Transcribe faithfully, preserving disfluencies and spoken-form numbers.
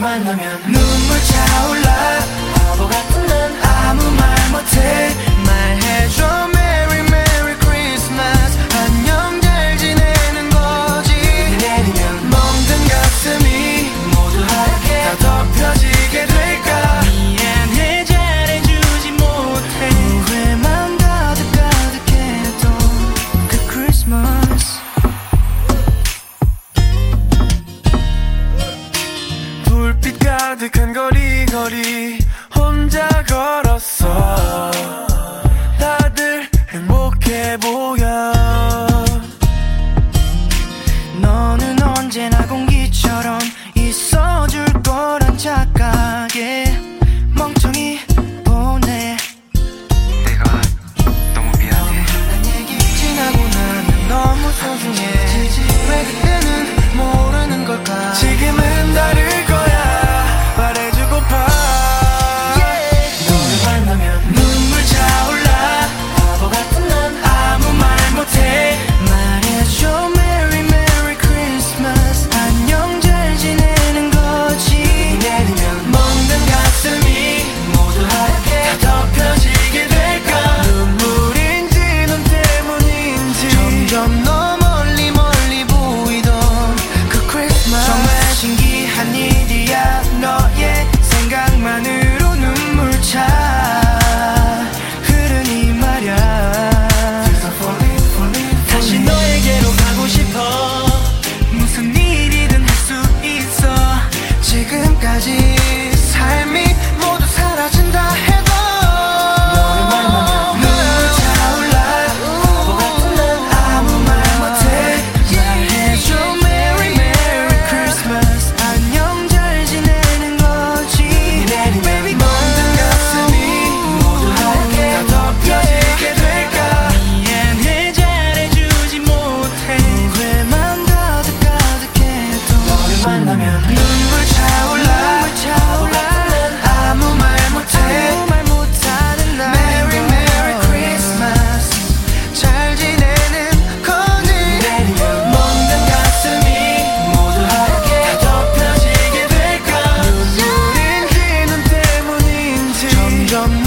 만나면 눈물 차올라. 바보 같은 난 아무 말 못해. 말해줘 Merry Merry Christmas. 안녕 잘 지내는 거지. 내리면 멍든 가슴이 모두 하얗게 다 덮여지게 될까. 미안해 잘해주지 못해. 후회만 가득 가득해도 그 크리스마스. 불빛 가득한 거리 거리 혼자 걸었어. 다들 행복해 보여. 너는 언제나 공기처럼 있어줄 거란 착각에 멍청이 보내. 내가 너무 미안해. 난 얘기 지나고 나면 너무 소중해. 왜 그때는 모르는 걸까. 지금은 다를 거야 말해주고파. 너를 만나면 눈물 차올라. 바보 같은 난 아무 말 못해. 말해줘 Merry Merry Christmas. 안녕 잘 지내는 거지. 내리면 멍든 가슴이 모두 하얗게 다 덮여지게 될까. 눈물인지 넌 때문인지 점점 너 멀리 멀리 보이던 그 크리스마스. 정말 신기한 일이야. 너의 생각만으로 눈물 차 흐르니 말야. 다시 너에게로 가고 싶어. 무슨 일이든 할 수 있어. 지금까지 삶이 모두 사라진다 해도 너를 만나면 눈물 차올라. 바보 같은 난 아무 말 못해. 말해줘 Merry Merry Christmas. 안녕 잘 지내는 거지. 내리면 멍든 가슴이 모두 하얗게 다 덮여지게 될까. 미안해 잘해주지 못해. 후회만 가득 가득해도 너를 만나면 눈물 차올라. 바보 같은 난 아무 말 못해. 못하는 날 Merry Merry Christmas. 잘 지내는 거니. 내리면 멍든 가슴이 모두 하얗게 다 덮여지게 될까. 눈물인지 눈 때문인지 점점